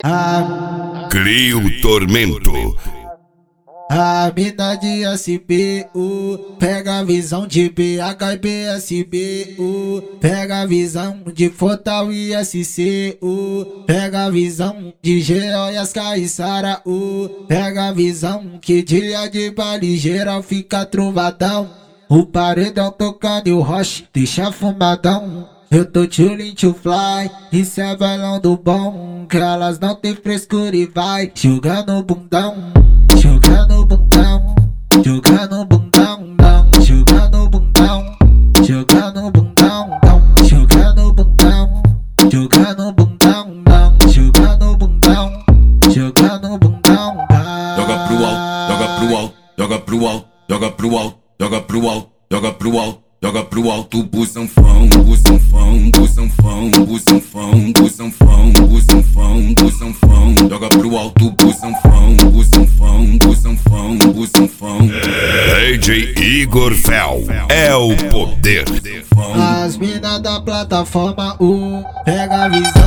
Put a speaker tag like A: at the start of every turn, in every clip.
A: Cria o tormento.
B: A mina de SPU pega a visão de BH e BSBU, pega a visão de Fortal e SCU, pega a visão de Geóias, Caiçara, pega a visão que dia de baile geral fica trovadão. O paredão tocando e o roche deixa fumadão. Eu tô chillin' to fly, isso é velão do bom, que elas não tem frescura e vai jogando o bundão. Jogando bundão, jogando bundão, não, jogando bundão, jogando bundão, não, jogando bundão, jogando bundão, não, jogando bundão, jogando bundão,
C: joga pro alto, joga pro alto, joga pro alto, joga pro alto, joga pro alto, joga pro alto, joga pro alto, busanfão, busanfão, busanfão, busanfão, busanfão, busanfão, busanfão, joga pro alto, busanfão, busanfão, busanfão, busanfão.
A: DJ Igor Fel é o poder.
B: As minas da plataforma pega a visão.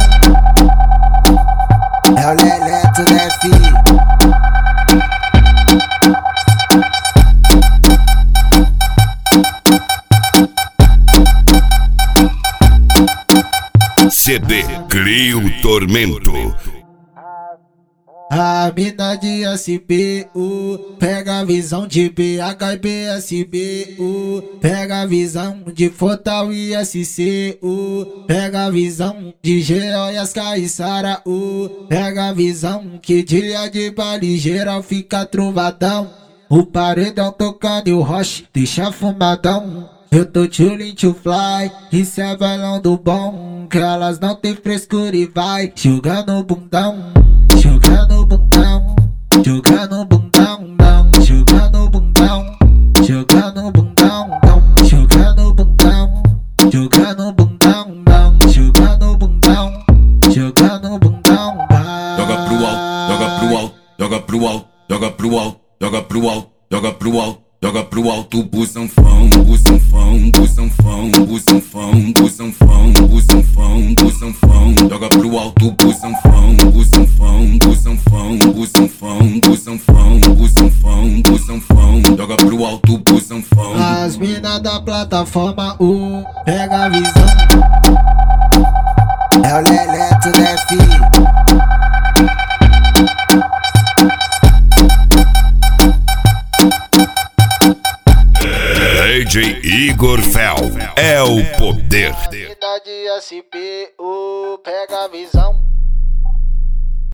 B: É o Leleto, né, filho?
A: CD Cria o tormento.
B: A mina de SPU pega a visão de BH e BSBU, pega a visão de Fortal e SCU, pega a visão de Geóias, Caiçara, pega a visão que dia de baile geral fica trovadão. O paredão tocando e o roche deixa fumadão. Eu tô chillin' to fly, isso é velão do bom, que elas não tem frescura e vai jogando bundão. Jogando bundão, jogando bundão, não, jogando bundão, jogando bundão, não, jogando bundão, jogando bundão, não, jogando bundão, jogando bundão.
C: Joga pro alto, joga pro alto, joga pro alto, joga pro alto, joga pro alto, joga pro alto, joga pro alto, busanfão, busanfão, busanfão, busanfão, busanfão, busanfão, busanfão, joga pro alto, busanfão, busanfão, busanfão, busanfão, busanfão, busanfão, busanfão, joga pro alto, busanfão.
B: As minas da plataforma pega a visão. É o Leleto, né, filho?
A: DJ Igor Fel é o poder.
B: Mina de SPU pega a visão.